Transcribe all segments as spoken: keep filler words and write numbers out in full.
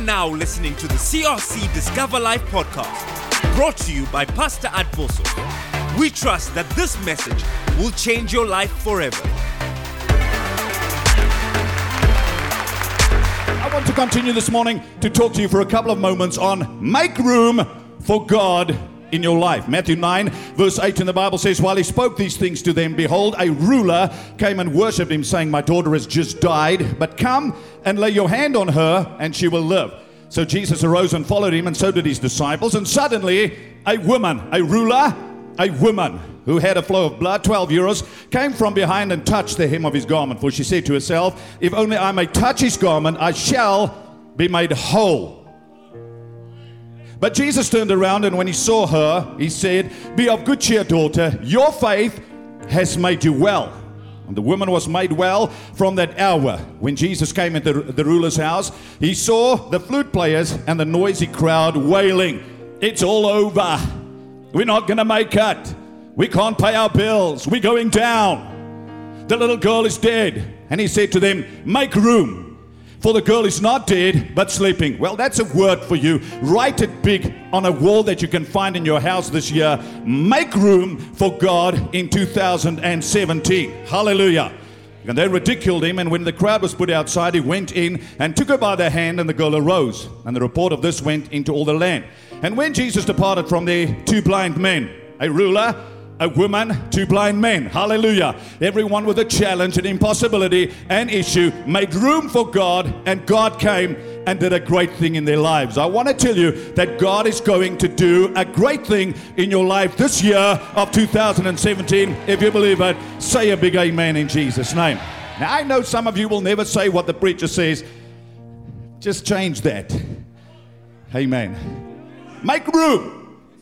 now listening to the C R C Discover Life podcast, brought to you by Pastor Advoso. We trust that this message will change your life forever. I want to continue this morning to talk to you for a couple of moments on make room for God in your life. Matthew nine verse eight in the Bible says, while he spoke these things to them, behold, a ruler came and worshipped him, saying, my daughter has just died, but come and lay your hand on her and she will live. So Jesus arose and followed him, and so did his disciples. And suddenly a woman, a ruler, a woman who had a flow of blood, twelve euros, came from behind and touched the hem of his garment. For she said to herself, if only I may touch his garment, I shall be made whole. But Jesus turned around, and when he saw her, he said, be of good cheer, daughter, your faith has made you well. And the woman was made well from that hour. When Jesus came into the ruler's house, he saw the flute players and the noisy crowd wailing, it's all over. We're not going to make it. We can't pay our bills. We're going down. The little girl is dead. And he said to them, make room. For the girl is not dead, but sleeping. Well, that's a word for you. Write it big on a wall that you can find in your house this year. Make room for God in two thousand seventeen. Hallelujah. And they ridiculed him, and when the crowd was put outside, he went in and took her by the hand, and the girl arose. And the report of this went into all the land. And when Jesus departed from there, two blind men, a ruler, a woman, two blind men. Hallelujah. Everyone with a challenge, an impossibility, an issue, made room for God, and God came and did a great thing in their lives. I want to tell you that God is going to do a great thing in your life this year of two thousand seventeen. If you believe it, say a big amen in Jesus' name. Now, I know some of you will never say what the preacher says. Just change that. Amen. Make room.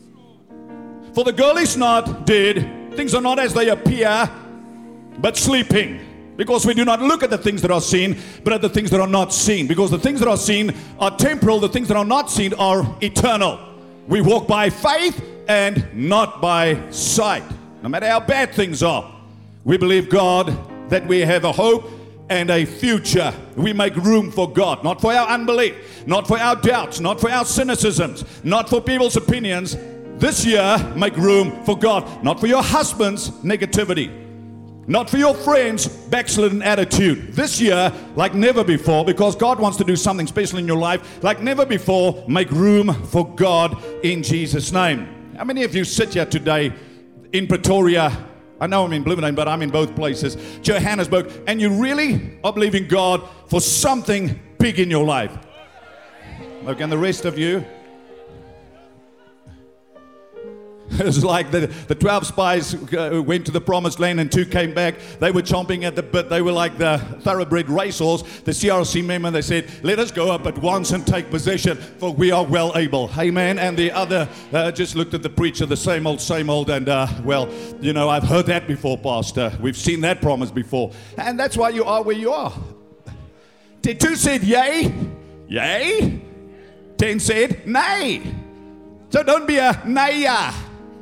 For the girl is not dead, things are not as they appear, but sleeping. Because we do not look at the things that are seen, but at the things that are not seen. Because the things that are seen are temporal, the things that are not seen are eternal. We walk by faith and not by sight. No matter how bad things are, we believe God that we have a hope and a future. We make room for God, not for our unbelief, not for our doubts, not for our cynicisms, not for people's opinions. This year, make room for God, not for your husband's negativity, not for your friend's backslidden attitude. This year, like never before, because God wants to do something special in your life, like never before, make room for God in Jesus' name. How many of you sit here today in Pretoria? I know I'm in Bloemfontein, but I'm in both places, Johannesburg, and you really are believing God for something big in your life? Okay, and the rest of you? It's like the, the twelve spies uh, went to the promised land and two came back. They were chomping at the bit. They were like the thoroughbred racehorse. The C R C member, they said, let us go up at once and take possession, for we are well able. Amen. And the other uh, just looked at the preacher, the same old, same old. And, uh, well, you know, I've heard that before, Pastor. We've seen that promise before. And that's why you are where you are. Two said, yay, yay. Ten said, nay. So don't be a nayer.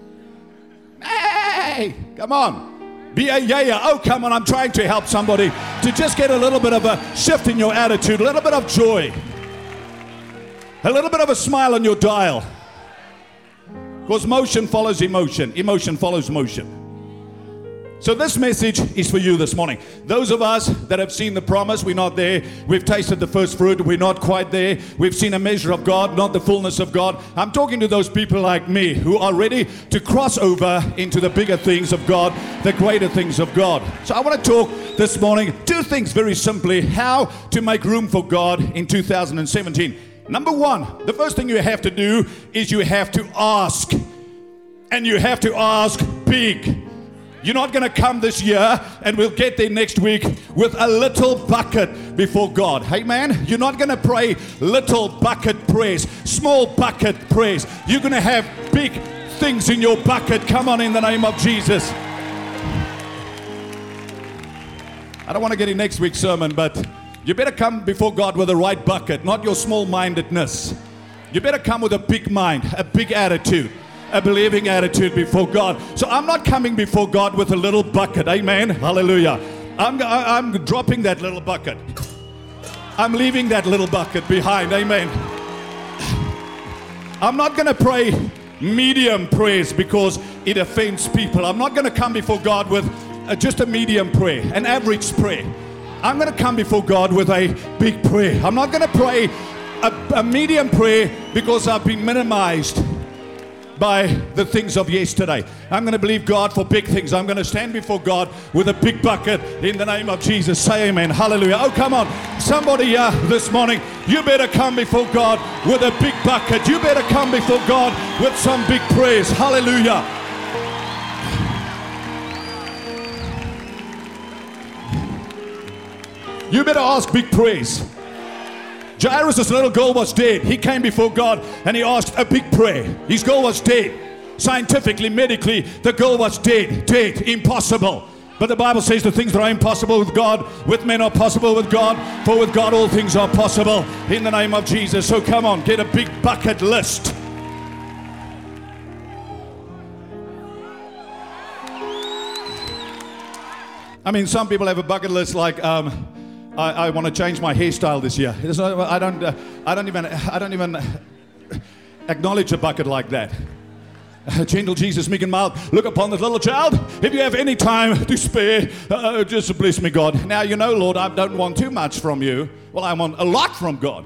Hey, come on. Be a yeah. Oh, come on. I'm trying to help somebody to just get a little bit of a shift in your attitude, a little bit of joy, a little bit of a smile on your dial. Because motion follows emotion. Emotion follows motion. So this message is for you this morning. Those of us that have seen the promise, we're not there. We've tasted the first fruit, we're not quite there. We've seen a measure of God, not the fullness of God. I'm talking to those people like me who are ready to cross over into the bigger things of God, the greater things of God. So I want to talk this morning two things very simply, how to make room for God in two thousand seventeen. Number one, the first thing you have to do is you have to ask. And you have to ask big. You're not going to come this year and we'll get there next week with a little bucket before God. Hey, man, you're not going to pray little bucket prayers, small bucket prayers. You're going to have big things in your bucket. Come on, in the name of Jesus. I don't want to get in next week's sermon, but you better come before God with the right bucket, not your small-mindedness. You better come with a big mind, a big attitude. A believing attitude before God. So I'm not coming before God with a little bucket. Amen. Hallelujah. I'm, I'm dropping that little bucket. I'm leaving that little bucket behind. Amen. I'm not going to pray medium prayers because it offends people. I'm not going to come before God with uh, just a medium prayer, an average prayer. I'm going to come before God with a big prayer. I'm not going to pray a, a medium prayer because I've been minimized by the things of yesterday. I'm going to believe God for big things. I'm going to stand before God with a big bucket in the name of Jesus. Say amen. Hallelujah. Oh, come on. Somebody uh, this morning, you better come before God with a big bucket. You better come before God with some big praise. Hallelujah. You better ask big praise. Jairus' little girl was dead. He came before God and he asked a big prayer. His girl was dead. Scientifically, medically, the girl was dead. Dead. Impossible. But the Bible says the things that are impossible with God, with men are possible with God. For with God all things are possible. In the name of Jesus. So come on, get a big bucket list. I mean, some people have a bucket list like, um, I, I want to change my hairstyle this year. Not, I don't. Uh, I don't even. I don't even acknowledge a bucket like that. Uh, gentle Jesus, meek and mild, look upon this little child. If you have any time to spare, uh, just bless me, God. Now you know, Lord, I don't want too much from you. Well, I want a lot from God.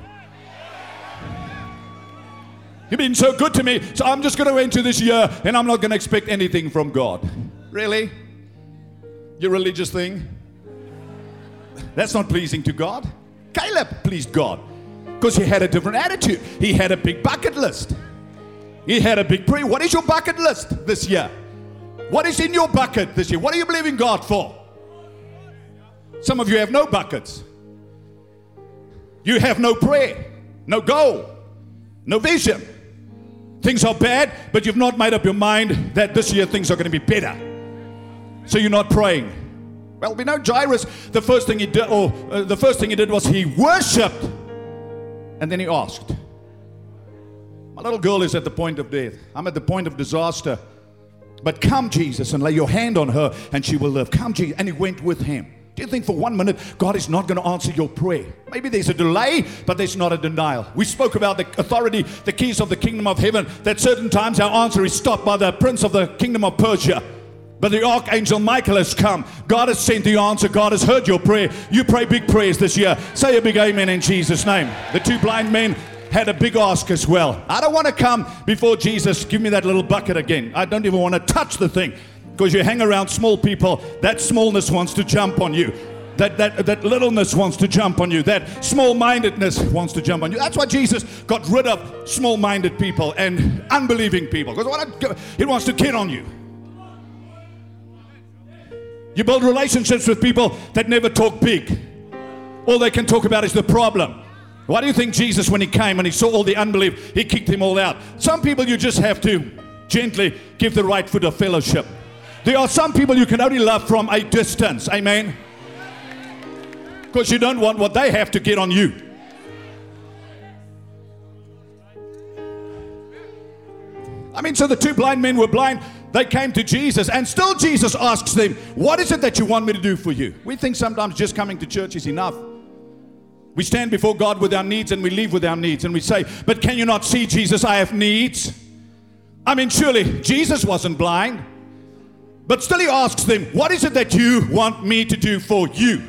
You've been so good to me, so I'm just going to enter this year, and I'm not going to expect anything from God. Really? Your religious thing? That's not pleasing to God. Caleb pleased God because he had a different attitude. He had a big bucket list. He had a big prayer. What is your bucket list this year? What is in your bucket this year? What are you believing God for? Some of you have no buckets. You have no prayer, no goal, no vision. Things are bad, but you've not made up your mind that this year things are going to be better. So you're not praying. Well, we know Jairus, the first thing he did, or uh, the first thing he did was he worshipped, and then he asked. My little girl is at the point of death. I'm at the point of disaster. But come, Jesus, and lay your hand on her, and she will live. Come, Jesus, and he went with him. Do you think for one minute God is not going to answer your prayer? Maybe there's a delay, but there's not a denial. We spoke about the authority, the keys of the kingdom of heaven, that certain times our answer is stopped by the prince of the kingdom of Persia. But the archangel Michael has come. God has sent the answer. God has heard your prayer. You pray big prayers this year. Say a big amen in Jesus' name. The two blind men had a big ask as well. I don't want to come before Jesus. Give me that little bucket again. I don't even want to touch the thing. Because you hang around small people, that smallness wants to jump on you. That, that, that littleness wants to jump on you. That small-mindedness wants to jump on you. That's why Jesus got rid of small-minded people and unbelieving people. Because it wants to get on you. You build relationships with people that never talk big. All they can talk about is the problem. Why do you think Jesus, when he came and he saw all the unbelief, he kicked them all out? Some people you just have to gently give the right foot of fellowship. There are some people you can only love from a distance. Amen? Because you don't want what they have to get on you. I mean, so the two blind men were blind. They came to Jesus, and still Jesus asks them, what is it that you want me to do for you? We think sometimes just coming to church is enough. We stand before God with our needs, and we leave with our needs, and we say, but can you not see, Jesus, I have needs? I mean, surely Jesus wasn't blind, but still he asks them, what is it that you want me to do for you?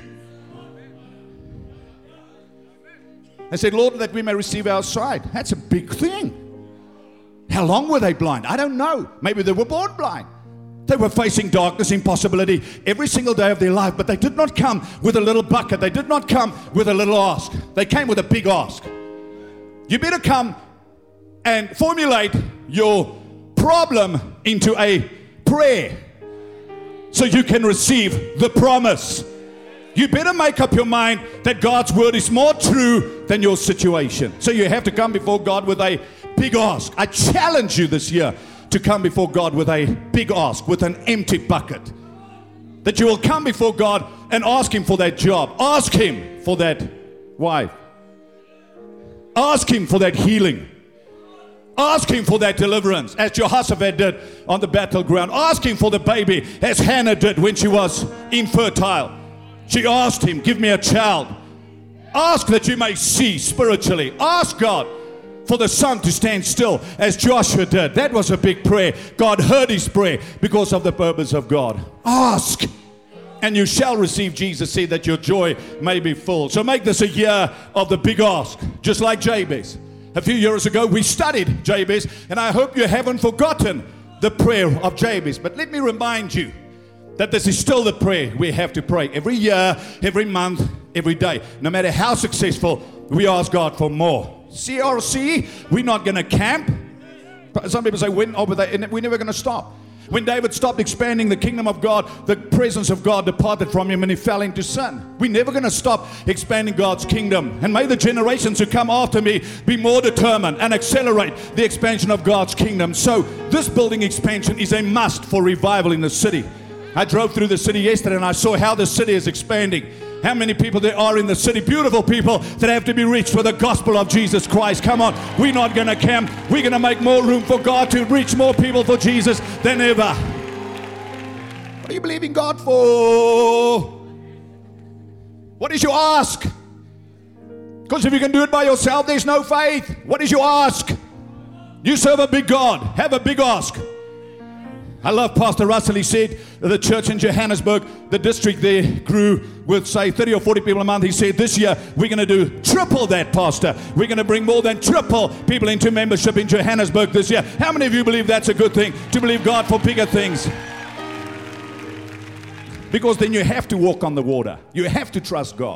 They said, Lord, that we may receive our sight. That's a big thing. How long were they blind? I don't know. Maybe they were born blind. They were facing darkness, impossibility every single day of their life, but they did not come with a little bucket. They did not come with a little ask. They came with a big ask. You better come and formulate your problem into a prayer so you can receive the promise. You better make up your mind that God's word is more true than your situation. So you have to come before God with a big ask. I challenge you this year to come before God with a big ask, with an empty bucket. That you will come before God and ask him for that job. Ask him for that wife. Ask him for that healing. Ask him for that deliverance, as Jehoshaphat did on the battleground. Ask him for the baby, as Hannah did when she was infertile. She asked him, give me a child. Ask that you may see spiritually. Ask God for the sun to stand still as Joshua did. That was a big prayer. God heard his prayer because of the purpose of God. Ask and you shall receive. Jesus said that your joy may be full. So make this a year of the big ask, just like Jabez. A few years ago we studied Jabez, and I hope you haven't forgotten the prayer of Jabez. But let me remind you that this is still the prayer we have to pray every year, every month, every day. No matter how successful, we ask God for more. C R C, we're not going to camp. Some people say, when, oh, but they, we're never going to stop. When David stopped expanding the kingdom of God, the presence of God departed from him and he fell into sin. We're never going to stop expanding God's kingdom. And may the generations who come after me be more determined and accelerate the expansion of God's kingdom. So this building expansion is a must for revival in the city. I drove through the city yesterday and I saw how the city is expanding. How many people there are in the city, beautiful people that have to be reached with the gospel of Jesus Christ. Come on, we're not going to camp. We're going to make more room for God to reach more people for Jesus than ever. What are you believing God for? What is your ask? Because if you can do it by yourself, there's no faith. What is your ask? You serve a big God. Have a big ask. I love Pastor Russell. He said the church in Johannesburg, the district there grew with, say, thirty or forty people a month. He said, this year, we're going to do triple that, Pastor. We're going to bring more than triple people into membership in Johannesburg this year. How many of you believe that's a good thing, to believe God for bigger things? Because then you have to walk on the water. You have to trust God.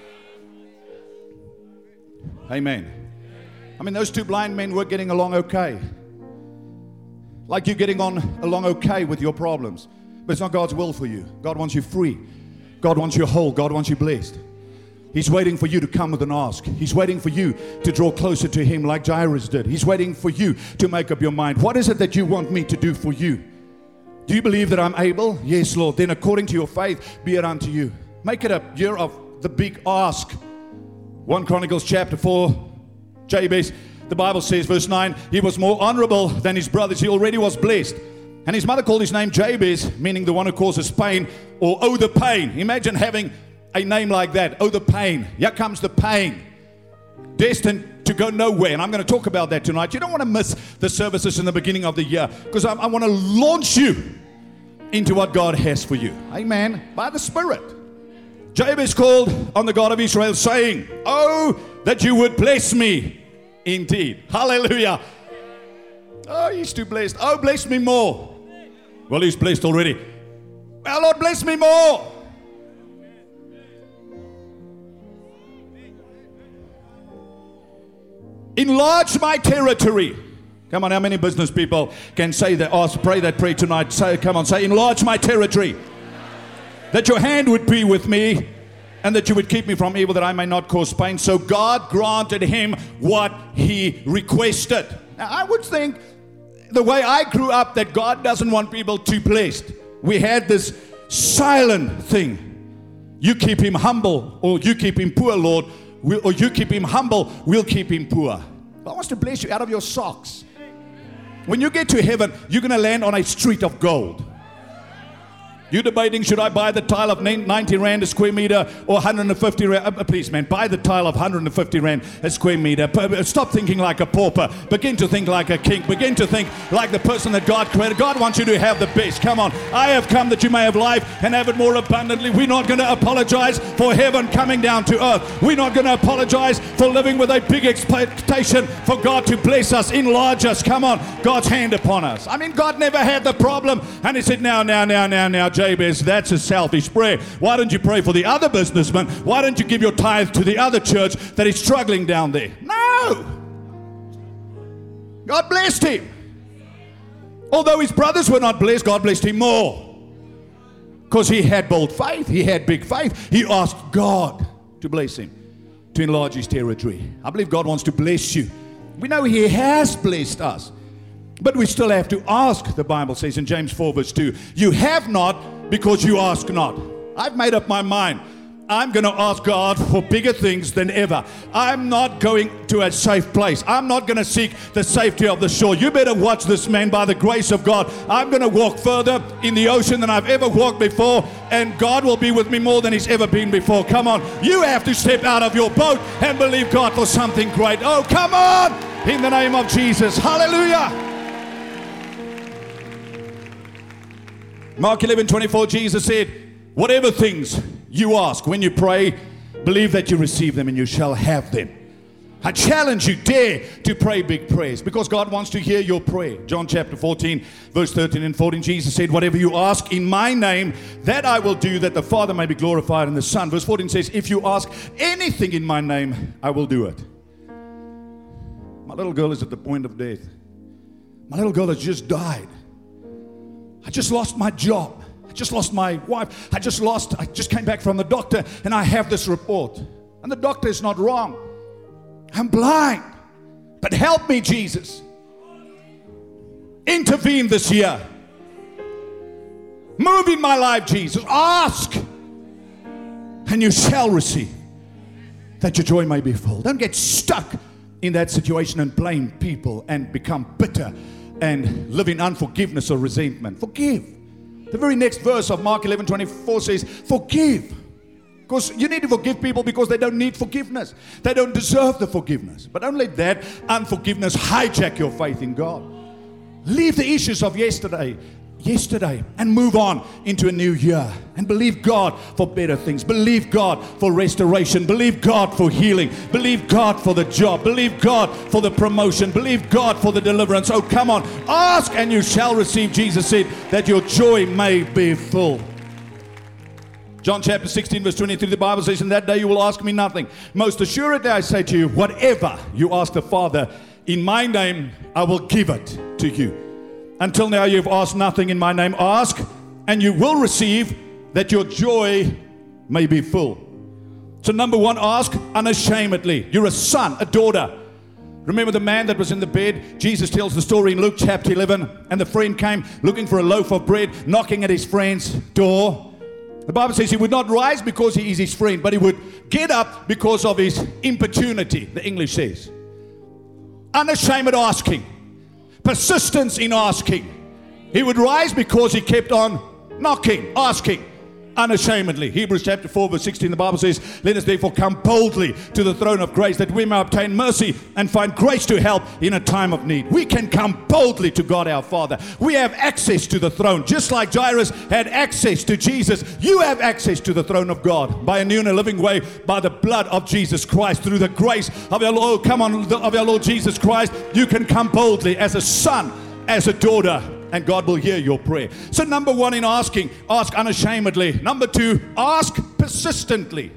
Amen. I mean, those two blind men were getting along okay. Like you're getting on along okay with your problems. But it's not God's will for you. God wants you free. God wants you whole. God wants you blessed. He's waiting for you to come with an ask. He's waiting for you to draw closer to Him like Jairus did. He's waiting for you to make up your mind. What is it that you want me to do for you? Do you believe that I'm able? Yes, Lord. Then according to your faith, be it unto you. Make it a year of the big ask. First Chronicles chapter four, Jabez. The Bible says, verse nine, he was more honorable than his brothers. He already was blessed. And his mother called his name Jabez, meaning the one who causes pain, or oh, the pain. Imagine having a name like that, oh, the pain. Here comes the pain. Destined to go nowhere. And I'm going to talk about that tonight. You don't want to miss the services in the beginning of the year, because I, I want to launch you into what God has for you. Amen. By the Spirit. Jabez called on the God of Israel, saying, oh, that you would bless me. Indeed. Hallelujah. Oh, he's too blessed. Oh, bless me more. Well, he's blessed already. Well, Lord, bless me more. Enlarge my territory. Come on, how many business people can say that? Oh, pray that prayer tonight. Say, come on, say, enlarge my territory. That your hand would be with me, and that you would keep me from evil, that I may not cause pain. So God granted him what he requested. Now, I would think, the way I grew up, that God doesn't want people too blessed. We had this silent thing. You keep him humble, or you keep him poor, Lord. We'll, or you keep him humble, we'll keep him poor. God wants to bless you out of your socks. When you get to heaven, you're going to land on a street of gold. You're debating, should I buy the tile of ninety rand a square meter or one hundred fifty rand? Uh, please, man, buy the tile of one hundred fifty rand a square meter. Stop thinking like a pauper. Begin to think like a king. Begin to think like the person that God created. God wants you to have the best. Come on. I have come that you may have life and have it more abundantly. We're not going to apologize for heaven coming down to earth. We're not going to apologize for living with a big expectation for God to bless us, enlarge us. Come on. God's hand upon us. I mean, God never had the problem. And he said, now, now, now, now, now, Jabez, that's a selfish prayer. Why don't you pray for the other businessman? Why don't you give your tithe to the other church that is struggling down there? No! God blessed him. Although his brothers were not blessed, God blessed him more. Because he had bold faith. He had big faith. He asked God to bless him, to enlarge his territory. I believe God wants to bless you. We know he has blessed us. But we still have to ask, the Bible says in James four verse two. You have not because you ask not. I've made up my mind. I'm going to ask God for bigger things than ever. I'm not going to a safe place. I'm not going to seek the safety of the shore. You better watch this man by the grace of God. I'm going to walk further in the ocean than I've ever walked before, and God will be with me more than He's ever been before. Come on. You have to step out of your boat and believe God for something great. Oh, come on. In the name of Jesus. Hallelujah. Mark eleven twenty-four, Jesus said, whatever things you ask when you pray, believe that you receive them and you shall have them. I challenge you, dare to pray big prayers, because God wants to hear your prayer. John chapter fourteen, verse thirteen and fourteen, Jesus said, whatever you ask in my name, that I will do, that the Father may be glorified in the Son. Verse fourteen says, if you ask anything in my name, I will do it. My little girl is at the point of death. My little girl has just died. I just lost my job. I just lost my wife. I just lost, I just came back from the doctor and I have this report. And the doctor is not wrong. I'm blind. But help me, Jesus. Intervene this year. Move in my life, Jesus. Ask. And you shall receive, that your joy may be full. Don't get stuck in that situation and blame people and become bitter and live in unforgiveness or resentment. Forgive. The very next verse of Mark eleven twenty-four says, forgive. Because you need to forgive people because they don't need forgiveness. They don't deserve the forgiveness. But don't let that unforgiveness hijack your faith in God. Leave the issues of yesterday, yesterday, and move on into a new year. And believe God for better things. Believe God for restoration. Believe God for healing. Believe God for the job. Believe God for the promotion. Believe God for the deliverance. Oh, come on. Ask and you shall receive. Jesus said that your joy may be full. John chapter sixteen, verse twenty-three, the Bible says, in that day you will ask me nothing. Most assuredly I say to you, whatever you ask the Father in my name, I will give it to you. Until now you've asked nothing in my name. Ask and you will receive, that your joy may be full. So number one, ask unashamedly. You're a son, a daughter. Remember the man that was in the bed? Jesus tells the story in Luke chapter eleven. And the friend came looking for a loaf of bread, knocking at his friend's door. The Bible says he would not rise because he is his friend, but he would get up because of his importunity, the English says. Unashamed asking. Persistence in asking. He would rise because he kept on knocking, asking. Unashamedly. Hebrews chapter four, verse sixteen, the Bible says, let us therefore come boldly to the throne of grace, that we may obtain mercy and find grace to help in a time of need. We can come boldly to God our Father. We have access to the throne. Just like Jairus had access to Jesus, you have access to the throne of God by a new and a living way, by the blood of Jesus Christ, through the grace of our Lord, come on, of our Lord Jesus Christ. You can come boldly as a son, as a daughter, and God will hear your prayer. So number one in asking, ask unashamedly. Number two, ask persistently.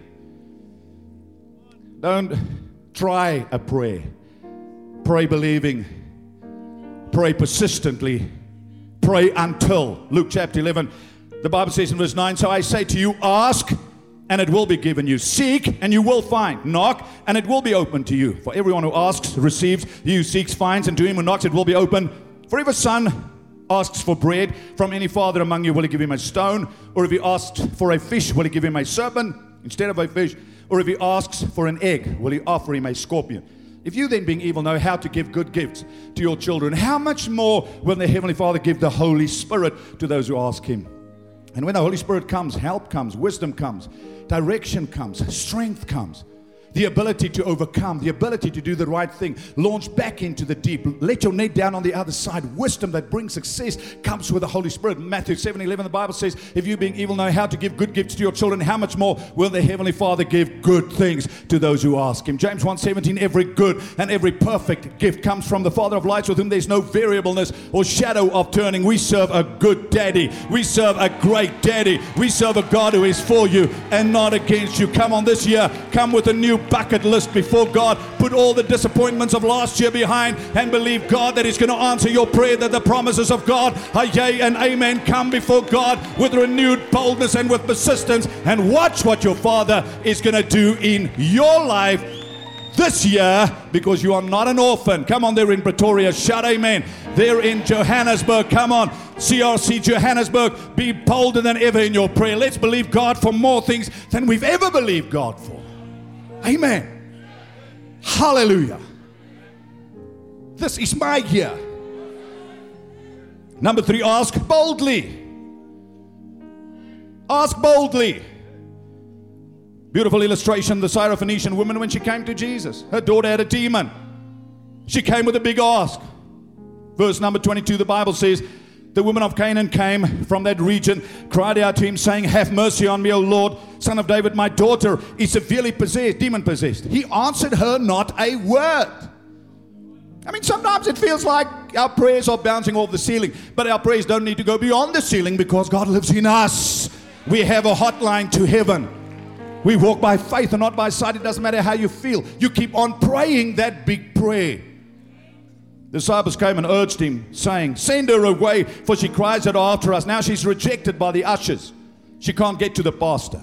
Don't try a prayer. Pray believing. Pray persistently. Pray until. Luke chapter eleven, the Bible says in verse nine, so I say to you, ask and it will be given you. Seek and you will find. Knock and it will be opened to you. For everyone who asks receives. He who seeks finds, and to him who knocks it will be open. For if a son asks for bread from any father among you, will he give him a stone? Or if he asks for a fish, will he give him a serpent instead of a fish? Or if he asks for an egg, will he offer him a scorpion? If you then, being evil, know how to give good gifts to your children, how much more will the Heavenly Father give the Holy Spirit to those who ask Him? And when the Holy Spirit comes, help comes, wisdom comes, direction comes, strength comes. The ability to overcome, the ability to do the right thing, launch back into the deep, let your net down on the other side. Wisdom that brings success comes with the Holy Spirit. Matthew seven eleven, the Bible says, if you being evil know how to give good gifts to your children, how much more will the Heavenly Father give good things to those who ask Him? James one seventeen, every good and every perfect gift comes from the Father of lights, with whom there's no variableness or shadow of turning. We serve a good daddy. We serve a great daddy. We serve a God who is for you and not against you. Come on this year, come with a new bucket list before God. Put all the disappointments of last year behind and believe God that He's going to answer your prayer, that the promises of God are yea and amen. Come before God with renewed boldness and with persistence, and watch what your Father is going to do in your life this year because you are not an orphan. Come on, they're in Pretoria. Shout amen. They're in Johannesburg. Come on, C R C Johannesburg. Be bolder than ever in your prayer. Let's believe God for more things than we've ever believed God for. Amen. Hallelujah. This is my year. Number three, ask boldly. Ask boldly. Beautiful illustration, the Syrophoenician woman when she came to Jesus. Her daughter had a demon. She came with a big ask. Verse number twenty-two, the Bible says, the woman of Canaan came from that region, cried out to him, saying, have mercy on me, O Lord, son of David, my daughter is severely possessed, demon-possessed. He answered her not a word. I mean, sometimes it feels like our prayers are bouncing off the ceiling, but our prayers don't need to go beyond the ceiling because God lives in us. We have a hotline to heaven. We walk by faith and not by sight. It doesn't matter how you feel. You keep on praying that big prayer. The disciples came and urged him, saying, send her away, for she cries out after us. Now she's rejected by the ushers. She can't get to the pastor.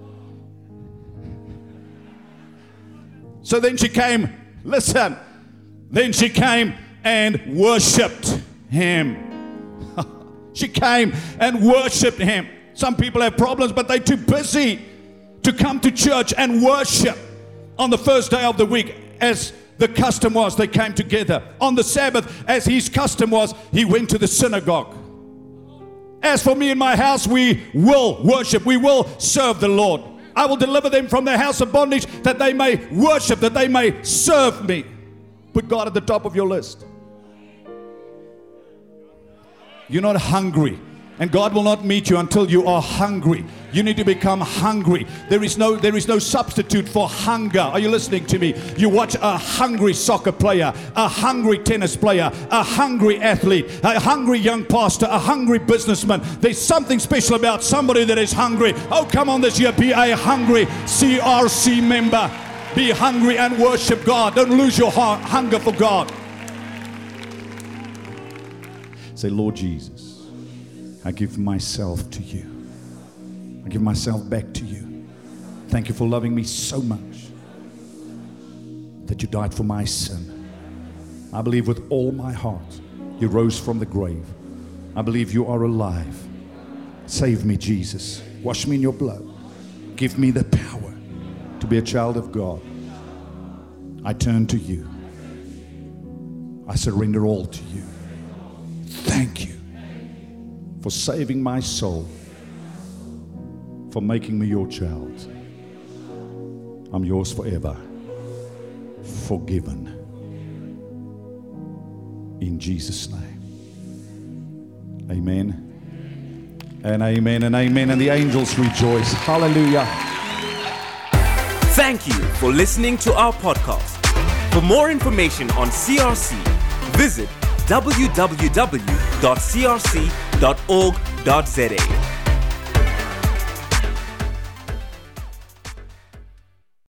So then she came, listen, then she came and worshipped him. She came and worshipped him. Some people have problems, but they're too busy to come to church and worship. On the first day of the week, as the custom was, they came together. On the Sabbath, as his custom was, he went to the synagogue. As for me and my house, we will worship. We will serve the Lord. I will deliver them from their house of bondage, that they may worship, that they may serve me. Put God at the top of your list. You're not hungry. And God will not meet you until you are hungry. You need to become hungry. There is no, there is no substitute for hunger. Are you listening to me? You watch a hungry soccer player, a hungry tennis player, a hungry athlete, a hungry young pastor, a hungry businessman. There's something special about somebody that is hungry. Oh, come on this year, be a hungry C R C member. Be hungry and worship God. Don't lose your heart, hunger for God. Say, Lord Jesus, I give myself to you. I give myself back to you. Thank you for loving me so much that you died for my sin. I believe with all my heart you rose from the grave. I believe you are alive. Save me, Jesus. Wash me in your blood. Give me the power to be a child of God. I turn to you. I surrender all to you. Thank you for saving my soul, for making me your child. I'm yours forever, forgiven. In Jesus' name. Amen. And amen and amen. And the angels rejoice. Hallelujah. Thank you for listening to our podcast. For more information on C R C, visit w w w dot c r c dot org dot z a.